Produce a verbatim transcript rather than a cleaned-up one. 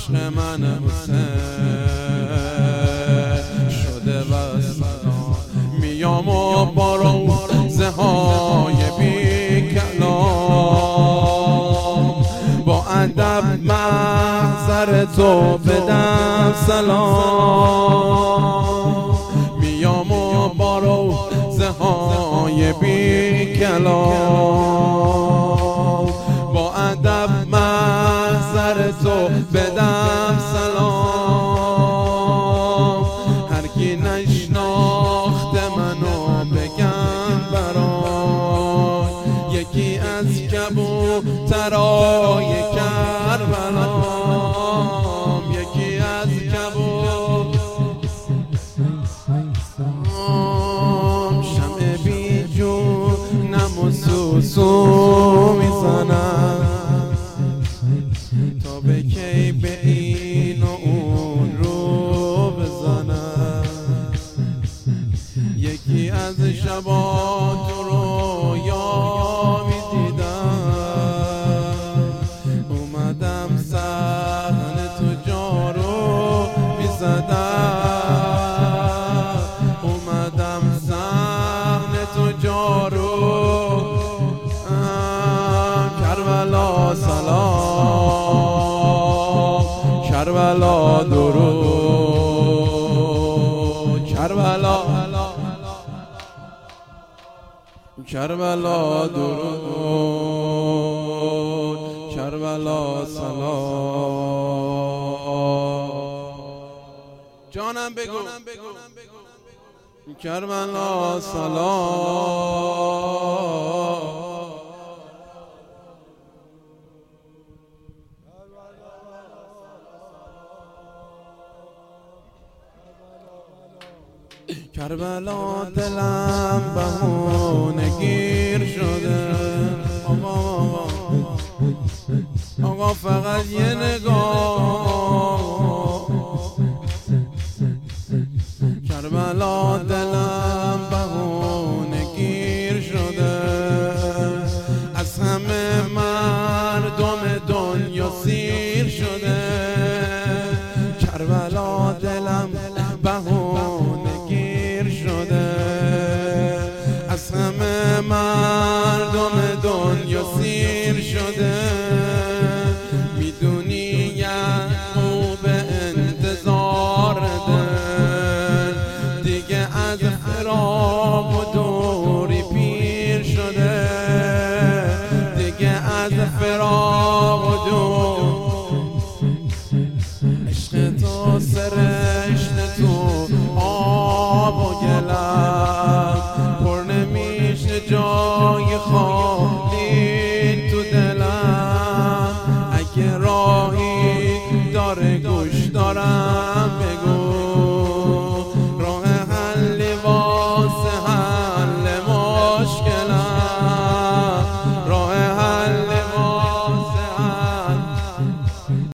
عشق من حسین شده و سلام میام و با روزه های بی کلام با ادب محضر تو بدم سلام میام و با روزه های بی کلام با ادب محضر تو بدم سلام هر کی نشناخته منو بگم برای یکی از کبوترای کربلام یکی از کبوترام شمع بی جونم و سوسو میزنم تا به کی به این و اون رو بزنم یکی از شبا تو رویا میدیدم اومدم صحن تو جا رو میزدم اومدم صحن تو جا رو کربلا سلام کربلا درود کربلا کربلا درود کربلا سلام جانم بگو کربلا سلام کربلا دلم بهونه گیر شده آقا آقا فقط یه نگاه کربلا دلم